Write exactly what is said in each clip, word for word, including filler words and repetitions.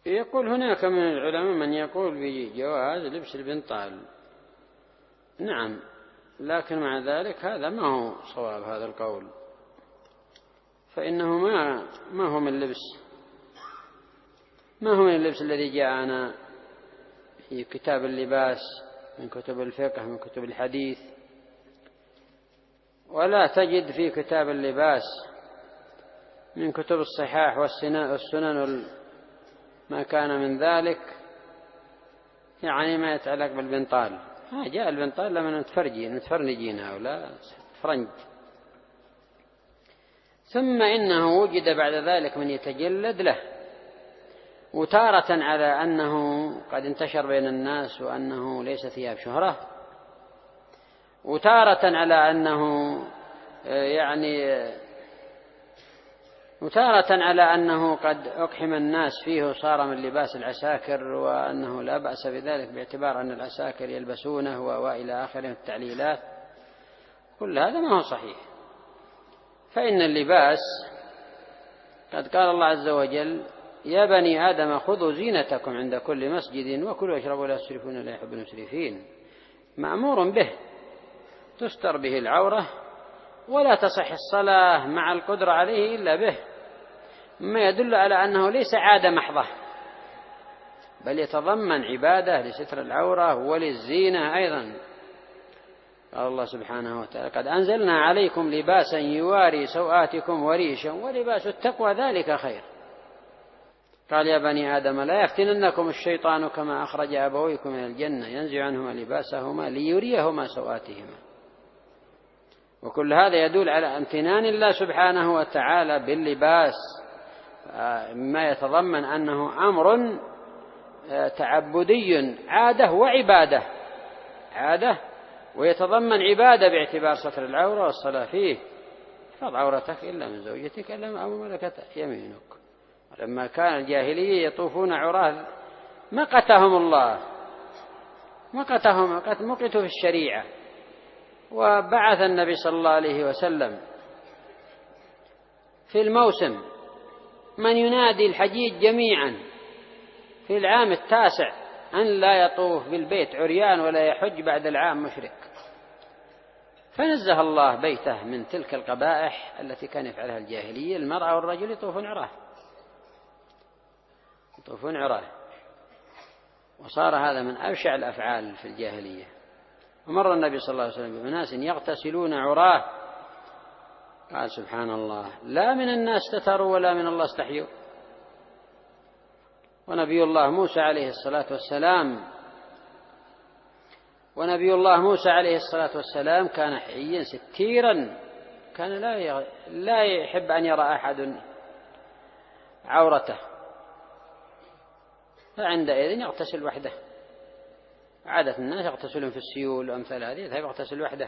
يقول هناك من العلماء من يقول بجواز لبس البنطال، نعم، لكن مع ذلك هذا ما هو صواب هذا القول، فإنه ما ما هو من لبس ما هو من اللبس الذي جاءنا في كتاب اللباس من كتب الفقه من كتب الحديث، ولا تجد في كتاب اللباس من كتب الصحاح والسنن ما كان من ذلك، يعني ما يتعلق بالبنطال. ما جاء البنطال لما نتفرجين نتفرنجين هؤلاء فرنج. ثم إنه وجد بعد ذلك من يتجلد له، وتارة على أنه قد انتشر بين الناس وأنه ليس ثياب شهرة، وتارة على أنه يعني وتارة على أنه قد أقحم الناس فيه وصار من لباس العساكر، وأنه لا بأس بذلك باعتبار أن العساكر يلبسونه وإلى آخره التعليلات. كل هذا ما هو صحيح، فإن اللباس قد قال الله عز وجل: يا بني آدم خذوا زينتكم عند كل مسجد وكلوا واشربوا لا تسرفون لا يحب المسرفين. مأمور به، تستر به العورة، ولا تصح الصلاة مع القدرة عليه إلا به، مما يدل على أنه ليس عادة محضة، بل يتضمن عبادة لستر العورة وللزينة أيضا. قال الله سبحانه وتعالى: قد أنزلنا عليكم لباسا يواري سوآتكم وريشا ولباس التقوى ذلك خير. قال: يا بني آدم لا يفتننكم الشيطان كما أخرج أبويكم من الجنة ينزع عنهما لباسهما ليريهما سوآتهما. وكل هذا يدل على امتنان الله سبحانه وتعالى باللباس، ما يتضمن أنه أمر تعبدي، عادة وعبادة، عادة ويتضمن عبادة باعتبار ستر العورة والصلاة فيه. احفظ عورتك إلا من زوجتك إلا أو ملكت يمينك. لما كان الجاهلية يطوفون عراه مقتهم الله، مقتهم قد مقتوا في الشريعة. وبعث النبي صلى الله عليه وسلم في الموسم من ينادي الحجيج جميعا في العام التاسع أن لا يطوف بالبيت عريان ولا يحج بعد العام مشرك، فنزه الله بيته من تلك القبائح التي كان يفعلها الجاهلية. المرأة والرجل يطوفون عراه يطوفون عراه وصار هذا من أبشع الأفعال في الجاهلية. ومر النبي صلى الله عليه وسلم بأناس يغتسلون عراه، قال: سبحان الله، لا من الناس ستروا ولا من الله استحيوا. ونبي الله موسى عليه الصلاة والسلام ونبي الله موسى عليه الصلاة والسلام كان حيا ستيرا، كان لا لا يحب أن يرى أحد عورته، فعندئذ يغتسل وحده. عادة الناس يغتسلون في السيول وأمثال هذه، يذهب يغتسل وحده.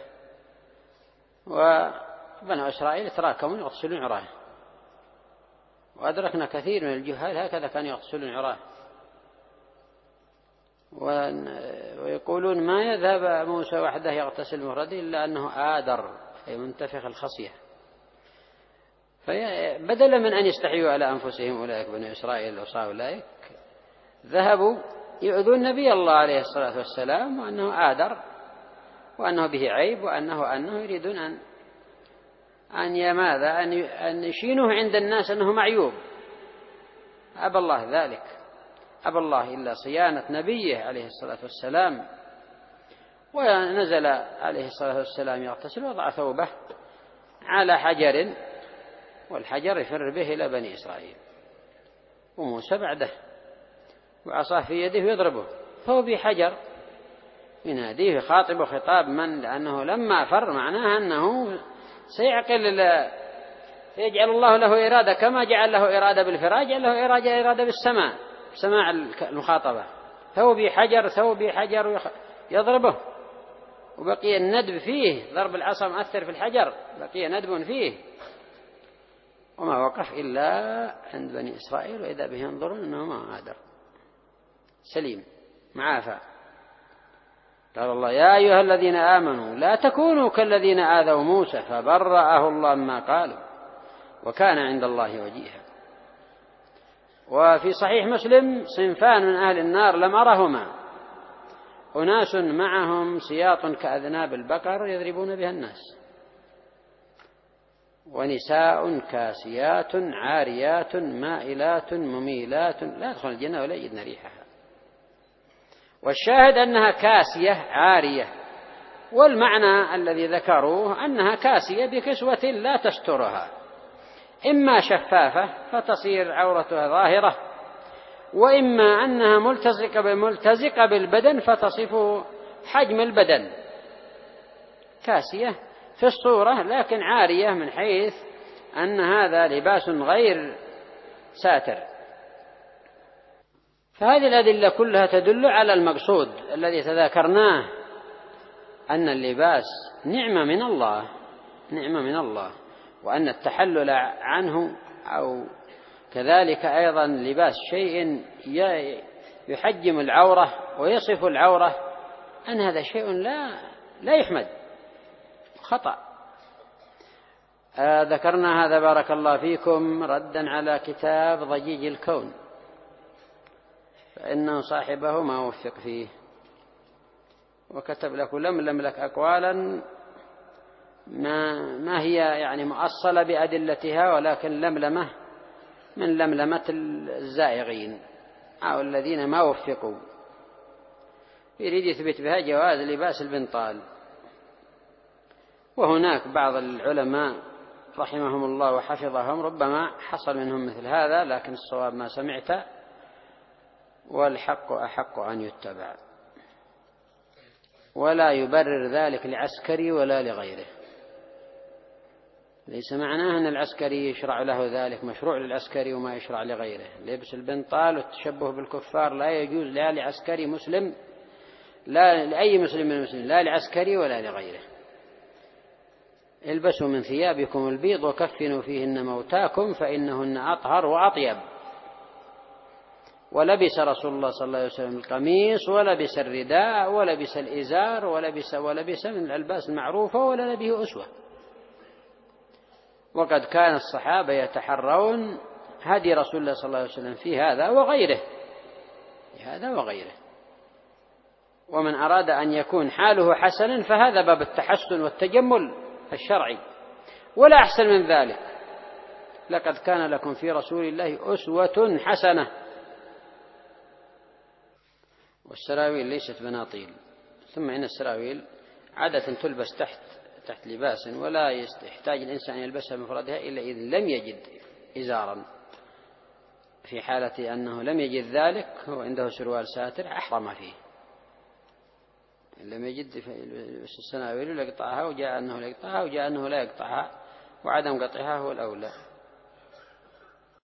وبنو إسرائيل تراكموا يغتسلون عراه، وأدركنا كثير من الجهال هكذا كانوا يغتسلون عراه. ويقولون ما يذهب موسى وحده يغتسل مفرده إلا أنه آدر، أي منتفخ الخصية. فبدلا من أن يستحيوا على أنفسهم أولئك بنو إسرائيل العصاة أولئك، ذهبوا يؤذون نبي الله عليه الصلاة والسلام وأنه آدر وأنه به عيب وأنه أنه يريدون أن أن يماذا أن يشينوه عند الناس أنه معيوب. أبى الله ذلك، أبى الله إلا صيانة نبيه عليه الصلاة والسلام. ونزل عليه الصلاة والسلام يغتسل، وضع ثوبه على حجر، والحجر يفر به إلى بني إسرائيل، وموسى بعده وعصاه في يده يضربه، ثوب حجر يناديه خاطب خطاب من، لأنه لما فر معناها أنه سيعقل، يجعل الله له إرادة كما جعل له إرادة بالفراج، جعل له إرادة إرادة بالسماع، سماع المخاطبة. ثوبي حجر ثوبي حجر يضربه، وبقي الندب فيه، ضرب العصا مؤثر في الحجر، بقي ندب فيه. وما وقف إلا عند بني إسرائيل، وإذا به ينظرون أنه ما عادر سليم معافى. قال الله: يا أيها الذين آمنوا لا تكونوا كالذين آذوا موسى فبرأه الله مما قالوا وكان عند الله وجيها. وفي صحيح مسلم: صنفان من أهل النار لم أرهما، أناس معهم سياط كأذناب البقر يضربون بها الناس، ونساء كاسيات عاريات مائلات مميلات لا يدخل الجنة ولا يجدن ريحها. والشاهد أنها كاسية عارية، والمعنى الذي ذكروه أنها كاسية بكسوة لا تسترها، إما شفافة فتصير عورتها ظاهرة، وإما أنها ملتزقة بملتزقة بالبدن فتصف حجم البدن، كاسية في الصورة لكن عارية من حيث أن هذا لباس غير ساتر. فهذه الأدلة كلها تدل على المقصود الذي تذاكرناه، أن اللباس نعمة من الله، نعمة من الله، وأن التحلل عنه أو كذلك أيضا لباس شيء يحجم العورة ويصف العورة، أن هذا شيء لا لا يحمد، خطأ. آه ذكرنا هذا بارك الله فيكم ردا على كتاب ضجيج الكون، فإنه صاحبه ما وفق فيه، وكتب لك لملم لك أقوالا ما, ما هي يعني مؤصلة بأدلتها، ولكن لملمة من لملمة الزائغين أو الذين ما وفقوا، يريد يثبت بها جواز لباس البنطال. وهناك بعض العلماء رحمهم الله وحفظهم ربما حصل منهم مثل هذا، لكن الصواب ما سمعت، والحق أحق أن يتبع، ولا يبرر ذلك لعسكري ولا لغيره. ليس معناه أن العسكري يشرع له ذلك، مشروع للعسكري وما يشرع لغيره. لبس البنطال والتشبه بالكفار لا يجوز لا لعسكري مسلم، لا لأي مسلم من المسلمين، لا لعسكري ولا لغيره. البسوا من ثيابكم البيض وكفنوا فيهن موتاكم فإنهن أطهر وأطيب. ولبس رسول الله صلى الله عليه وسلم القميص، ولبس الرداء، ولبس الإزار، ولبس ولبس من الألباس المعروفة، ولا به أسوة. وقد كان الصحابة يتحرون هدي رسول الله صلى الله عليه وسلم في هذا وغيره، في هذا وغيره. ومن أراد أن يكون حاله حسنا فهذا باب التحسن والتجمل الشرعي، ولا أحسن من ذلك. لقد كان لكم في رسول الله أسوة حسنة. والسراويل ليست بناطيل، ثم إن السراويل عادة تلبس تحت تحت لباس، ولا يحتاج الإنسان أن يلبسها بمفردها إلا إذا لم يجد إزارا. في حالة أنه لم يجد ذلك وعنده سروال ساتر أحرم فيه، لم يجد يلبس السراويل ولا يقطعها، وجاء أنه لا يقطعها وجاء أنه لا يقطعها، وعدم قطعها هو الأولى.